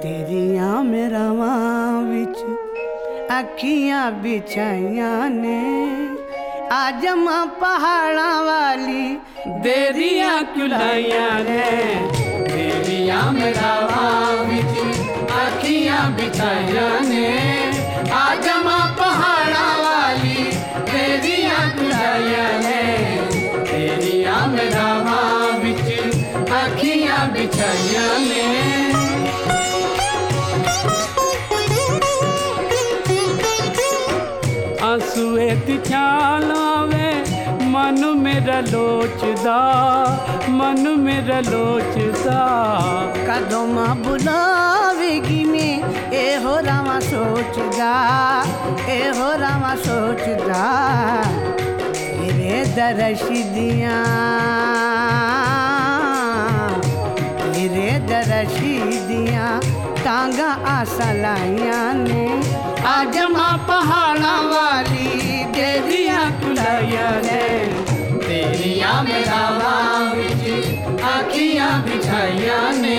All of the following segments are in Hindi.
तेरियां मेरा मां विच अखियां बिछाइयां ने आज मां पहाड़ा वाली देरियां कुलाइयां ने। तेरियां मेरा मां विच अखियां बिछाइयां ने आज मां पहाड़ा वाली देरियां कुलाइयां ने। तेरियां मेरा मां विच अखियां बिछाइयां ने। आंसुए दी छाल आवे मन मेरा लोचदा, मन मेरा लोचदा। कदों मां बुलावेगी मैं एहो रावा सोचदा, एहो रावा सोचदा। तेरे दरश दियां, तेरे दरश दियां टांगा आसा लाइयां ने आज मां पहाड़ा वाली देरियां कुलाइयां ने। तेरियां मेरा मां विच अखियां बिछाइयां ने।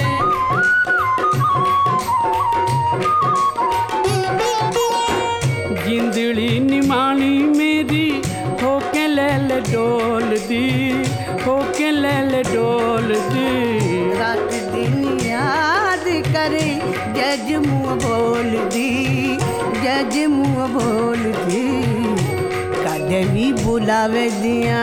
जिंदड़ी निमाणी मेरी होके लैल डोल दी, होके लैल डोल दी। रात दिन याद करे जज मुँह बोल दी, जज मुँह बोल दी। कदे भी बुलावे दियां,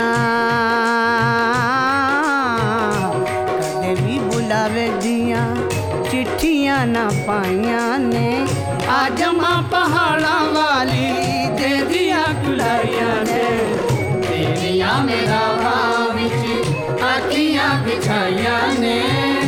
कदे भी बुलावे दियां चिट्ठियां ना पाइयां ने आज मां पहाड़ा वाली देरियां कुलाइयां ने। तेरियां मेरा मां विच अखियां बिछाइयां ने।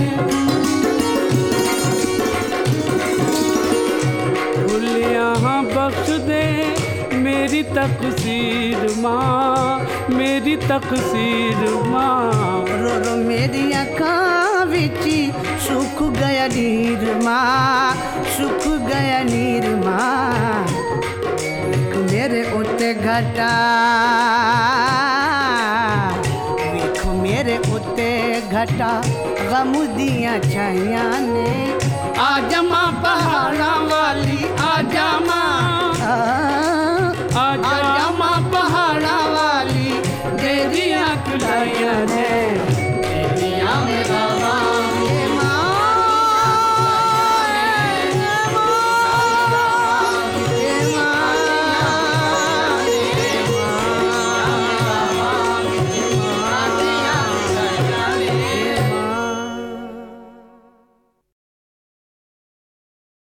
भुलियां बख्श दे मेरी तकसीर माँ, मेरी तकसीर माँ। रो रो मेरी अखां विच सुख गया नीर माँ, सुख गया नीर माँ। देख मेरे उत्ते घटा, देख मेरे उत्ते घटा गम दियां छाइयां ने।